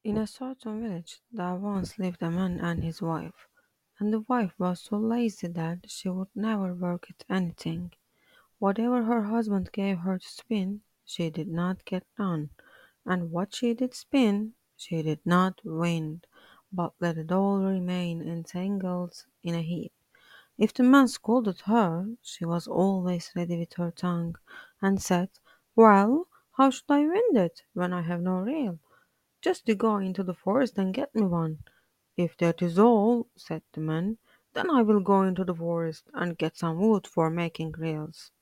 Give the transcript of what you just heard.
In a certain village there once lived a man and his wife, and the wife was so lazy that she would never work at anything. Whatever her husband gave her to spin, she did not get done, and what she did spin, she did not wind, but let it all remain entangled in a heap. If the man scolded her, she was always ready with her tongue, and said, "Well, how should I wind it when I have no reel? Just to go into the forest and get me one." "If that is all," said the man, "then I will go into the forest and get some wood for making reels."